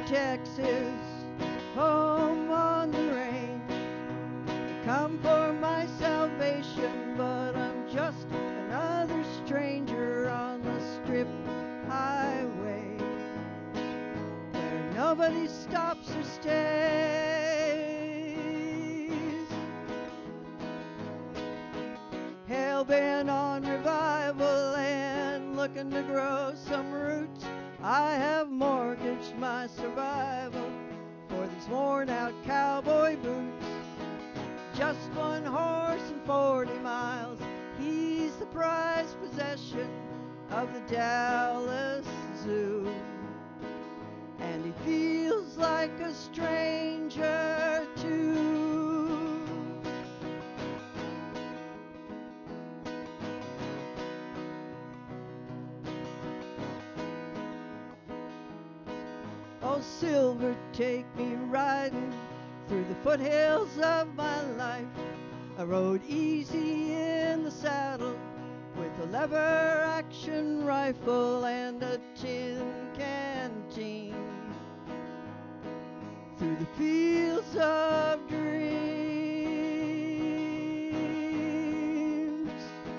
Texas, home on the range. I come for my salvation, but I'm just another stranger on the strip highway where nobody stops or stays. Hell-bent on revival and looking to grow some roots, I have mortgaged my survival for these worn-out cowboy boots. Just one horse and 40 miles, he's the prized possession of the Dallas Zoo. And he feels like a stranger too. Oh, Silver, take me riding through the foothills of my life. I rode easy in the saddle with a lever-action rifle and a tin canteen through the fields of dreams.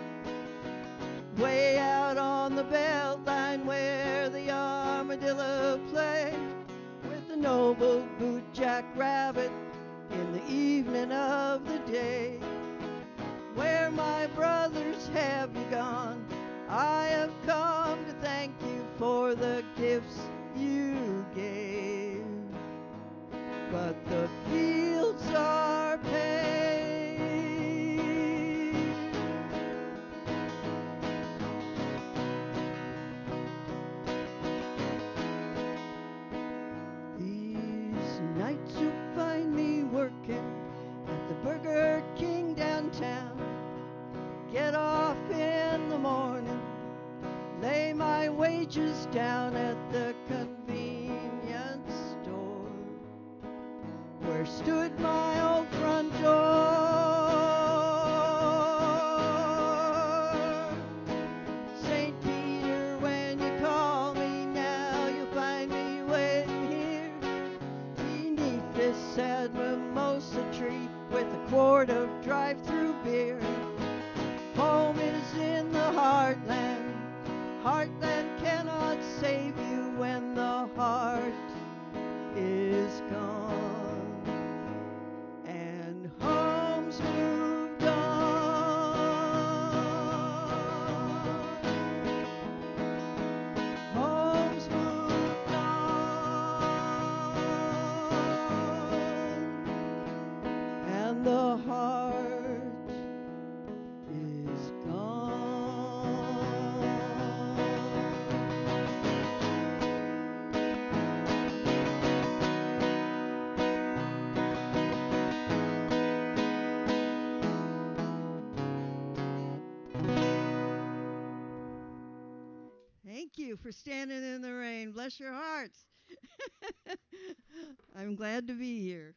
Way out on the Beltline where the armadillo play with the noble boot jackrabbit in the evening of the day. Where my brothers have you gone? I have come to thank you for the gifts you gave. But the fields are paved. These nights you'll find me working at the Burger King downtown. Get off in the morning, lay my wages down at the convenience store where stood my old front door. St. Peter, when you call me now, you'll find me waiting here beneath this sad mimosa tree with a quart of drive-through beer. Home is in the heartland. Heartland cannot save you when the heart is gone. And home's moved on. Home's moved on. And the heart is gone. Thank you for standing in the rain. Bless your hearts. I'm glad to be here.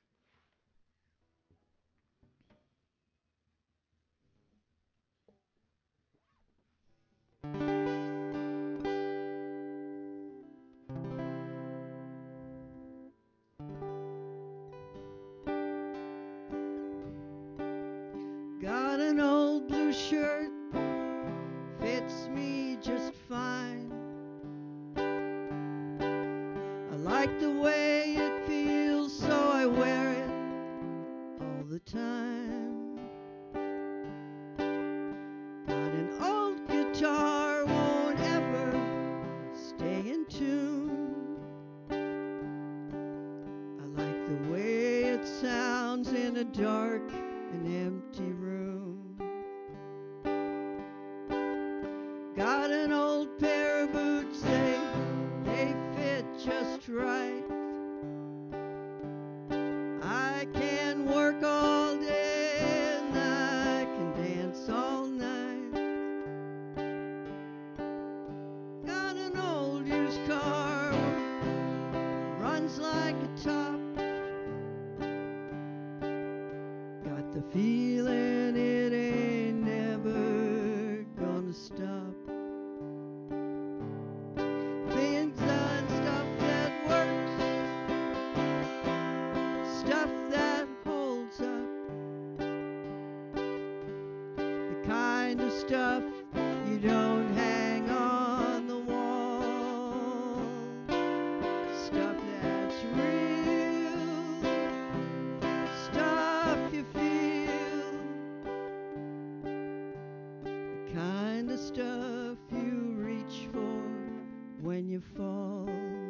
Got an old blue shirt, fits me just fine. I like the way it feels, so I wear it all the time. Got an old guitar, won't ever stay in tune. I like the way it sounds in a dark and empty room. Got an old pair of boots, they fit just right. I can work all day and I can dance all night. Got an old used car, runs like a top. Got the feeling it ain't never gonna stop. Things and stuff that works stuff you don't hang on the wall. Stuff that's real, stuff you feel, the kind of stuff you reach for when you fall.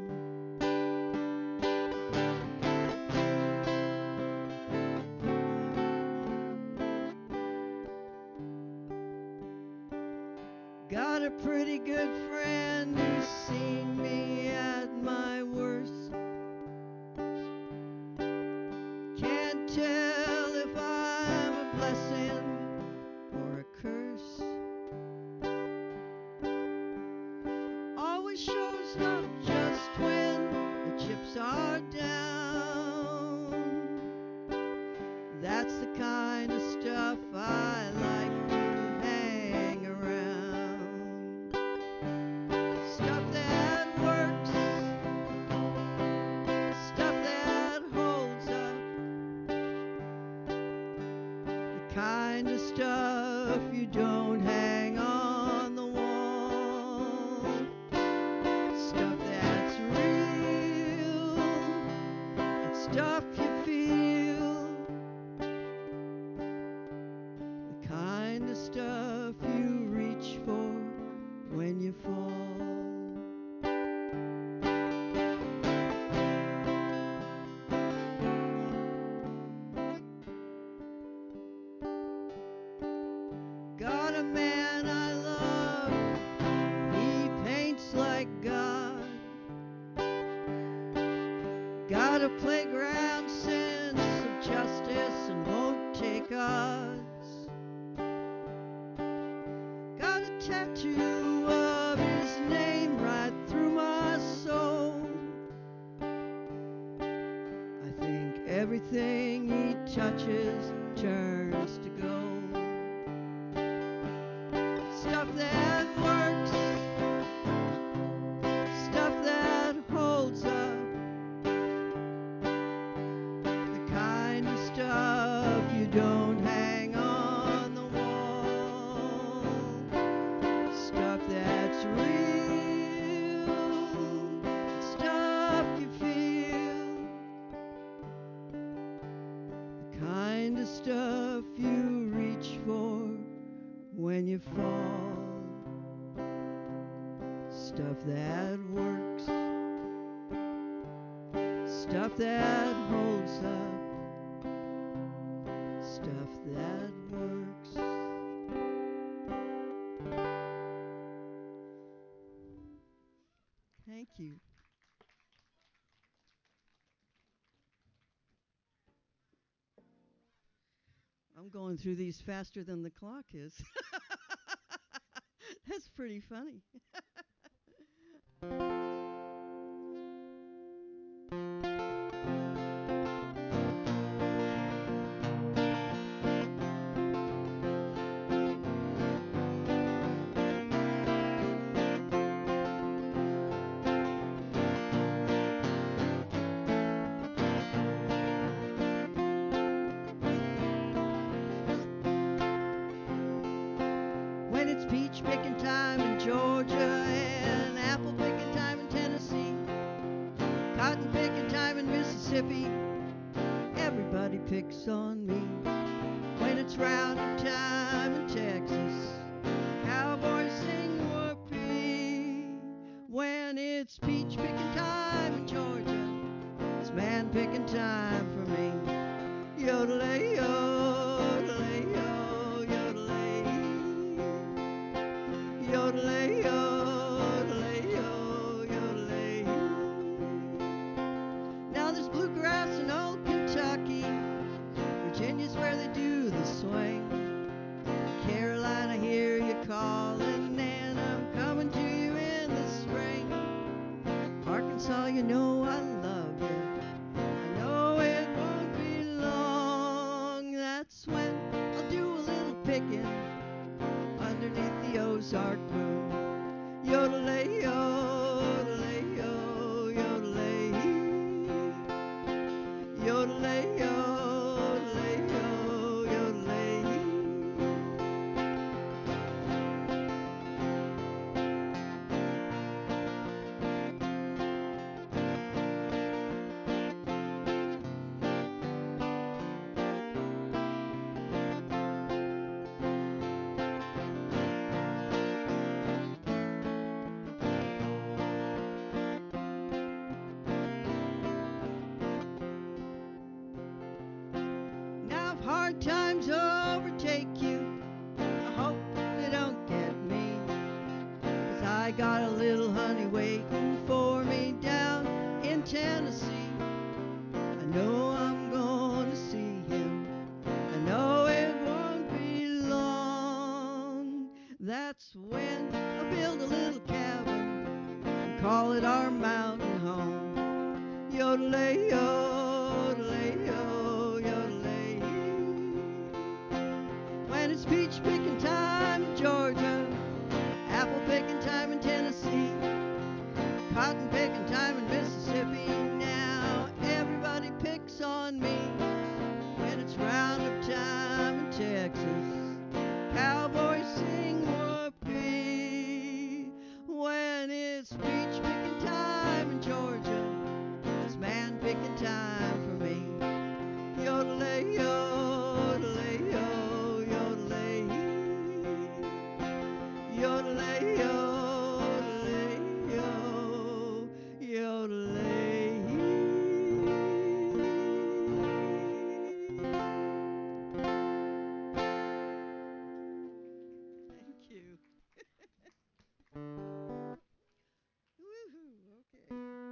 Got a pretty good friend who's seen me at my worst. Can't tell if I'm a blessing or a curse. Always shows up just when the chips are down. That's the kind of stuff I like to hang around. Stuff that works, stuff that holds up, the kind of stuff you don't hang on the wall. Stuff that's real, and stuff you feel, the kind of stuff you reach for when you fall. Got a man I love, he paints like God. Got a playground sense of justice and won't take odds. Got a tattoo of his name right through my soul. I think everything he touches turns to gold. Stuff that works, stuff that holds up, the kind of stuff you don't hang on the wall. Stuff that's real, stuff you feel, the kind of stuff you reach for when you fall. Stuff that works, stuff that holds up, stuff that works. Thank you. I'm going through these faster than the clock is. That's pretty funny. When it's peach picking time in Georgia and apple picking time in Tennessee, cotton picking time in Mississippi, everybody picks on me. When it's roundup time in Texas, cowboys sing whoopee. When it's peach picking time in Georgia, it's man picking time for me. Yodelay-yo, yodelay-yo, yodelay. Yodelay-yo, yodelay-yo, yodelay. Now there's bluegrass in old Kentucky. Virginia's where they do the swing. Carolina, hear you calling, and I'm coming to you in the spring. Arkansas, you know I love you. I know it won't be long. That's when I'll do a little picking underneath the Ozark moon. Yodelay-yo, yodelay-yo, yodelay. Yodelay-yo, yodelay-yo, yodelay. Good times overtake you. I hope they don't get me. 'Cause I got a little honey waiting for me down in Tennessee. I know I'm gonna see him. I know it won't be long. That's when I build a little cabin and call it our mountain home. Yodelay, yodelay, yo, yodelay. When it's peach picking time in Georgia, apple picking time in Tennessee, cotton picking time in Mississippi. Now everybody picks on me. When it's roundup time in Texas, cowboys sing whoopee. When it's peach picking time in Georgia, it's man picking time for me. Yodelay, yodelay, yo, yodelay. Yodelay, yodelay, yo, yodelay. Thank you. Woohoo, okay.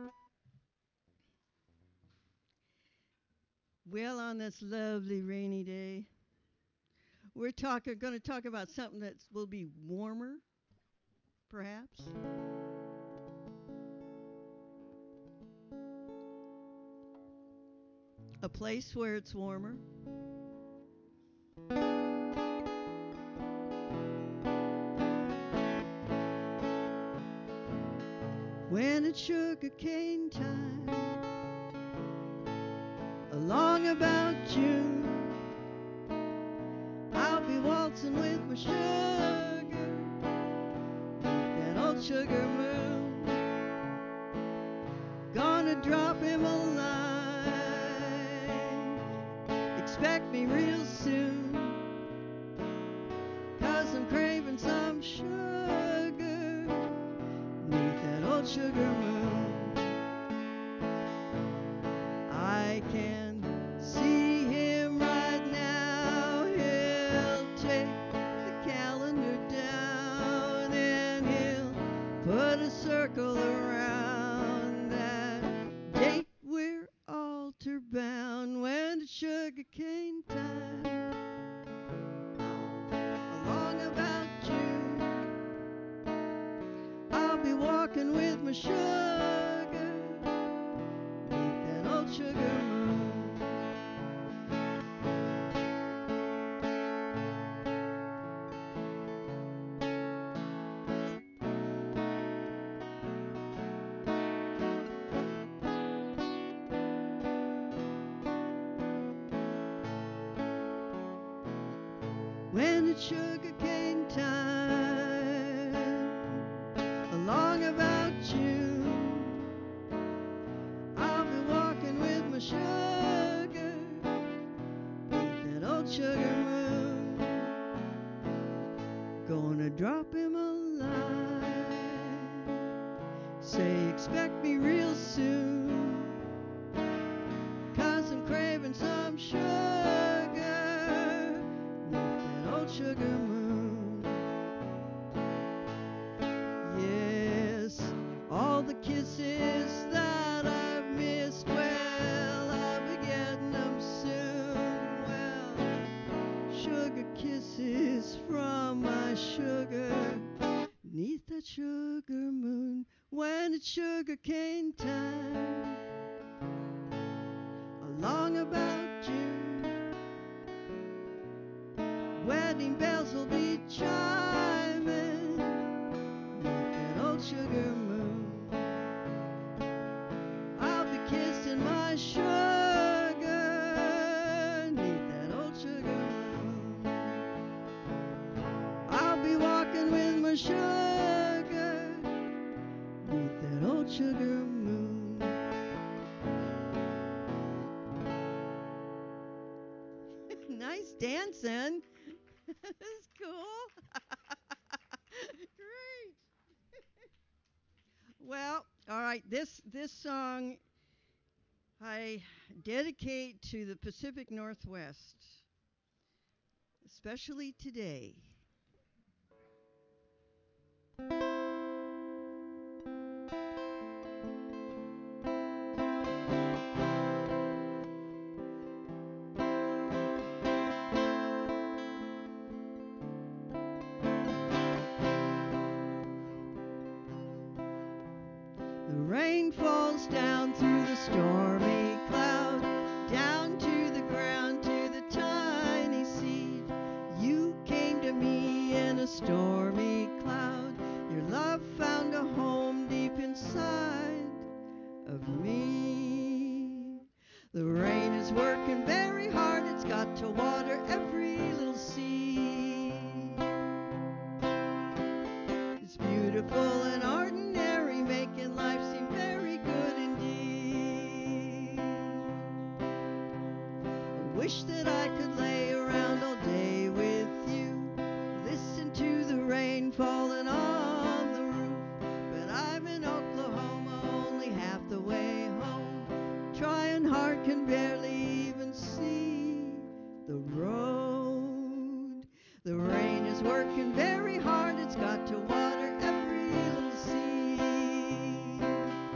Well, on this lovely rainy day, we're going to talk about something that will be warmer, perhaps. A place where it's warmer. When it's sugar cane time, along about June, I'll be waltzing with my sugar, that old sugar moon. Gonna drop him a line, expect me real soon, 'cause I'm craving some sugar, neath that old sugar moon. I can see him right now. He'll take the calendar down and he'll put a circle around that date. We're altar bound when it's sugar cane time. Along about June, I'll be walking with my sugar, neath that old sugar moon. When it's sugar cane time, along about June, I'll be walking with my sugar, neath that old sugar moon. Gonna drop him a line, say expect me real soon, 'cause I'm craving some sugar, neath that old sugar moon. Yes, all the kisses that I've missed, well, I'll be getting them soon. Well, sugar kisses from my sugar, neath that sugar moon. When it's sugar cane time, along about June, wedding bells will be chiming, neath that old sugar moon. I'll be kissing my sugar, neath that old sugar moon. I'll be walking with my sugar, neath that old sugar moon. Nice dancing. That's cool. Great. Well, all right. This song I dedicate to the Pacific Northwest. especially today. The rain falls down through the stormy cloud, down to the ground, to the tiny seed. You came to me in a stormy cloud. Your love found a home deep inside of me. The rain is working very hard. It's got to water every little seed. It's beautiful and ordinary, making life seem very good indeed. I wish that I could lay around all day with you, listen to the rain falling on the roof. But I'm in Oklahoma, only half the way home, trying hard, can barely even see the road. The rain is working very hard. It's got to water every little seed.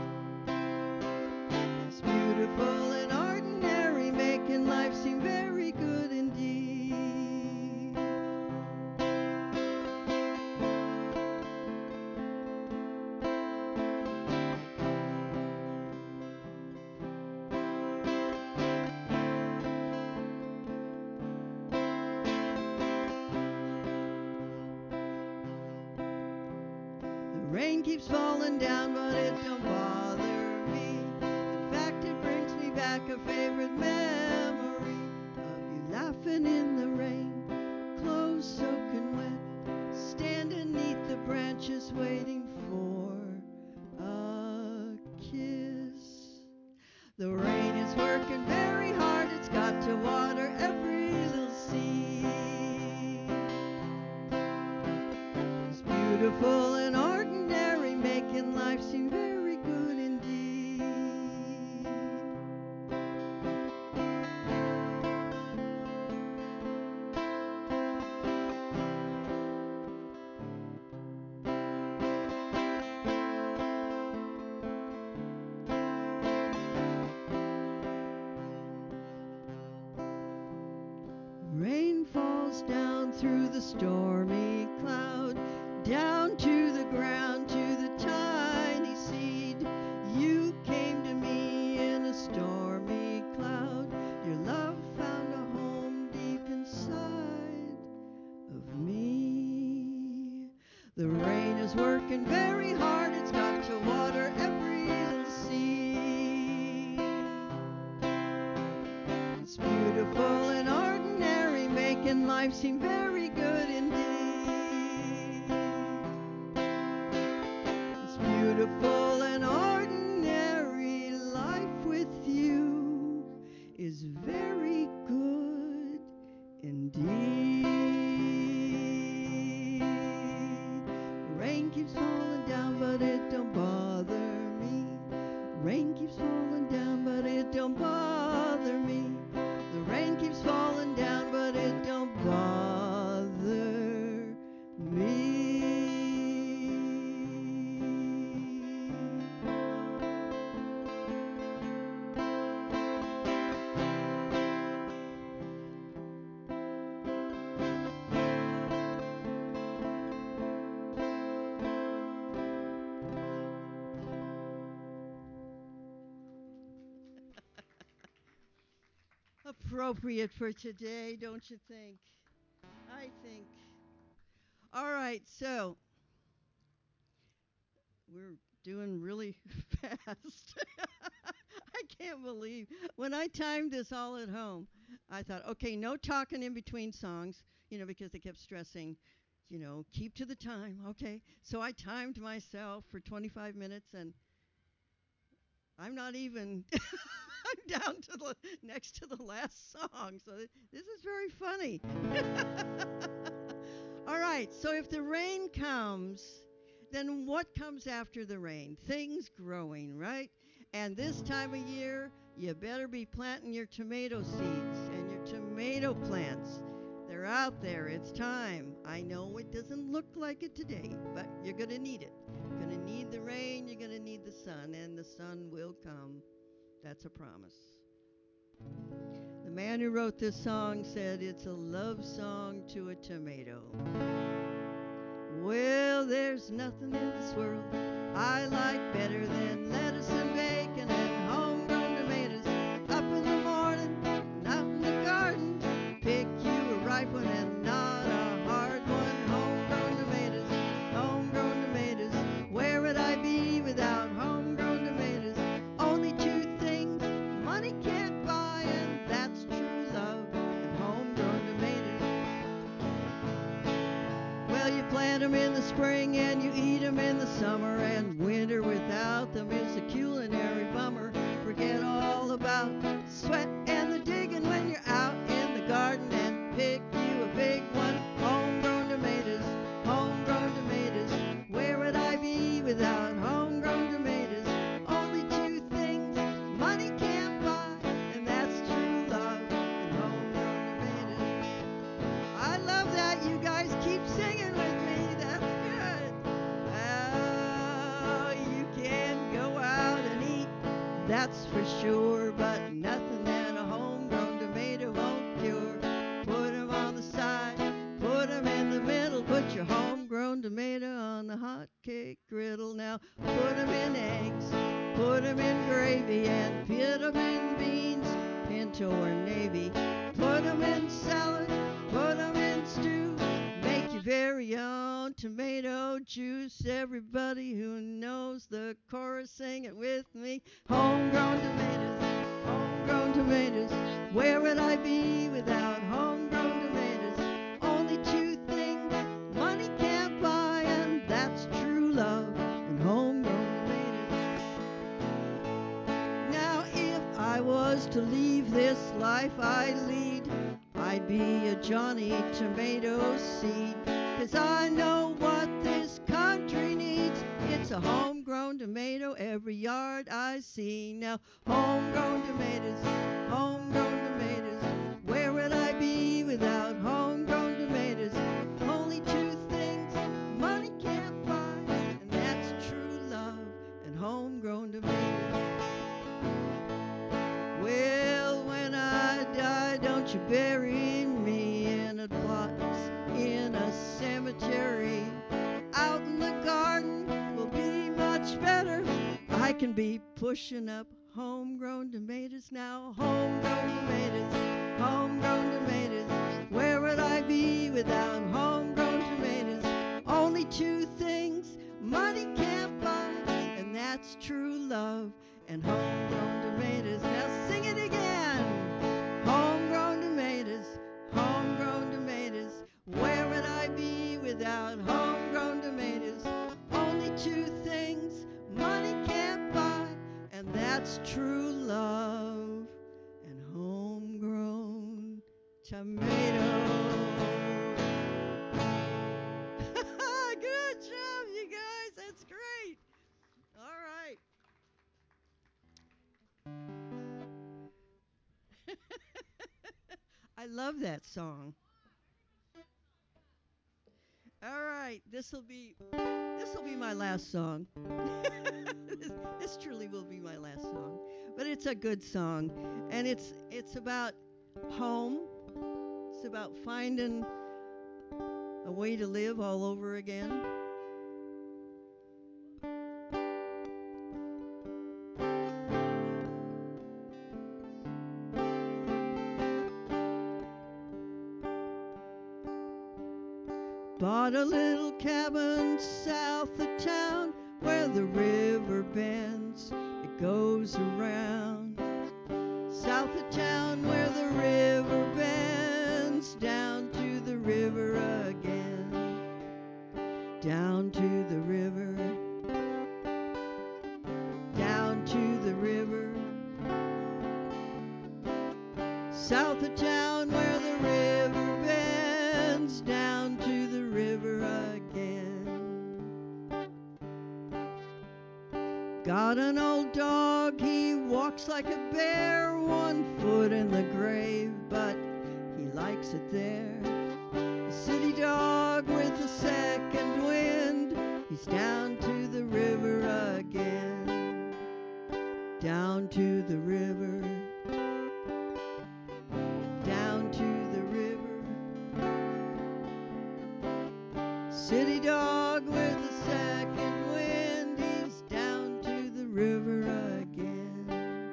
It's beautiful and ordinary, making life seem very good indeed. The rain keeps falling down, but it don't bother me. In fact, it brings me back a favorite memory of you laughing in the rain, clothes soaking wet, standing neath the branches waiting for a kiss. The rain is working very hard. It's got to water every little seed. It's beautiful and ordinary, making life seem very good indeed. Rain falls down through the stormy cloud, down to the ground, to the tiny seed. You came to me in a stormy cloud. Your love found a home deep inside of me. The rain is working very hard. It's got to water every little seed. It's beautiful and ordinary, making life seem very good indeed. It's beautiful and ordinary, life with you is very good indeed. Rain keeps falling down, but it don't bother me. Rain keeps falling down, but it don't bother me. The rain keeps falling down, but it don't bother me. Appropriate for today, don't you think? I think. All right, so we're doing really fast. I can't believe when I timed this all at home, I thought, okay, no talking in between songs, because they kept stressing, keep to the time. Okay. So I timed myself for 25 minutes and I'm not even I'm down to the next to the last song. So this is very funny. All right. So if the rain comes, then what comes after the rain? Things growing, right? And this time of year, you better be planting your tomato seeds and your tomato plants. They're out there. It's time. I know it doesn't look like it today, but you're going to need it. You're going to need the rain. You're going to need the sun, and the sun will come. That's a promise. The man who wrote this song said it's a love song to a tomato. Well, there's nothing in this world I like better than lettuce and bacon and homegrown tomatoes. Up in the morning, and out in the garden, pick you a ripe one and not a hard one. Homegrown tomatoes, homegrown tomatoes. Where would I be without homegrown tomatoes? Only two things money can't buy, and that's true love and homegrown tomatoes. Well, you plant 'em in the spring and you eat 'em in the summer, and winter without them is a culinary bummer. Forget all about sweat and the digging when you're out in the garden and pick you a big one. Homegrown tomatoes, homegrown tomatoes. Where would I be without homegrown tomatoes? Only two things money can't buy, and that's true love and homegrown tomatoes. I love that. You guys keep singing with me. That's good. Oh, you can go out and eat, that's for sure, but nothing that a homegrown tomato won't cure. Put 'em on the side, put 'em in the middle, put your homegrown tomato on the hot cake griddle. Now put 'em in eggs, put 'em in gravy, and put 'em in beans, pinto or navy. Put 'em in salad, put 'em in stew. Make your very own tomato juice. Everybody who knows the chorus, sing it with me. Homegrown tomatoes, homegrown tomatoes. Where would I be without homegrown tomatoes? Only two things money can't buy, and that's true love and homegrown tomatoes. Now if I was to leave this life I lead, I'd be a Johnny Tomato Seed. 'Cause I know what this country needs. It's a homegrown tomato every yard I see. Now homegrown tomatoes, homegrown tomatoes. Where would I be without homegrown tomatoes? Only two things money can't buy, and that's true love and homegrown tomatoes. Well, when I die, don't you bury me in a plot in a cemetery. Out in the garden will be much better. I can be pushing up homegrown tomatoes now. Homegrown tomatoes, homegrown tomatoes. Where would I be without homegrown tomatoes? Only two things money can't buy, and that's true love and homegrown tomatoes. Now sing it again. Homegrown tomatoes, homegrown tomatoes. Where would I be without homegrown tomatoes? Only two things money can't buy, and that's true love and homegrown tomatoes. Good job, you guys. That's great. All right. I love that song. All right, this will be my last song. this truly will be my last song, but it's a good song, and it's about home. It's about finding a way to live all over again. Bought a little cabin south of town where the river bends, it goes around. South of town where the river bends, down to the river again. Down to the river, down to the river. South of town where the river bends, down to the river again. Got an old dog, he walks like a bear, 1 foot in the grave, but he likes it there. city dog with a second wind. He's down to the river again.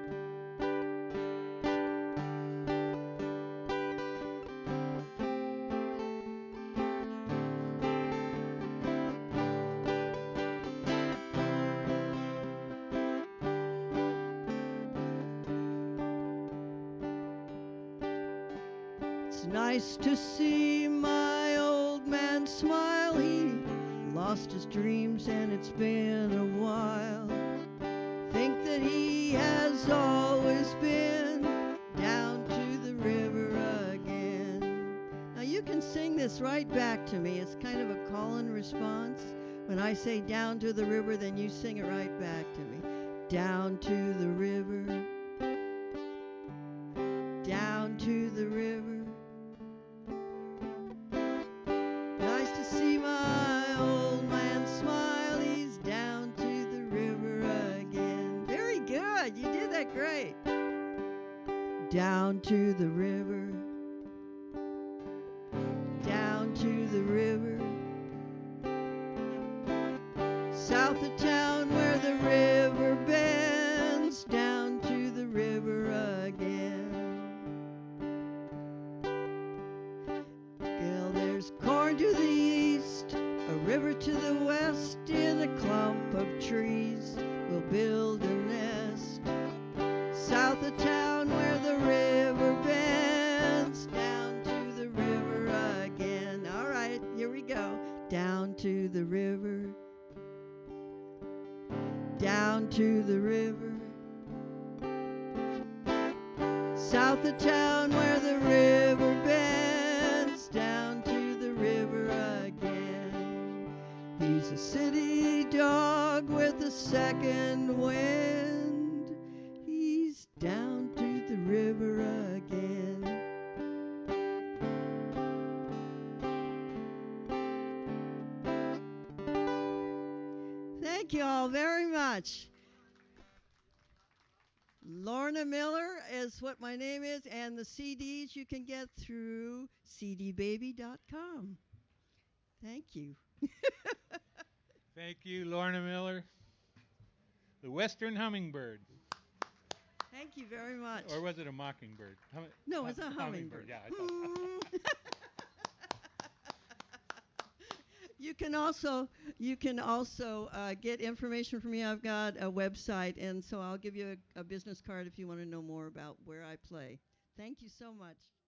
It's nice to see my old man smile. He lost his dreams and it's been a while. Think that he has always been down to the river again. Now you can sing this right back to me. It's kind of a call and response. When I say down to the river, then you sing it right back to me. Down to the river, down to the river. Nice to see my old man smile. He's down to the river again. Very good. You did that great. Down to the river, down to the river. South of town where the river bends, down to the river again. Well, there's corn to the east, a river to the west. In a clump of trees we'll build a nest. South of town where the river bends, down to the river again. All right, here we go. Down to the river, down to the river. South of town where the river bends, down to the river again. He's a city dog with a second wind. He's down to the river again. Thank you all very much. Lorna Miller is what my name is, and the CDs you can get through cdbaby.com. Thank you. Thank you, Lorna Miller. The Western Hummingbird. Thank you very much. Or was it a mockingbird? No, it's a hummingbird. Yeah, I thought. You can also get information from me. I've got a website, and so I'll give you a business card if you want to know more about where I play. Thank you so much.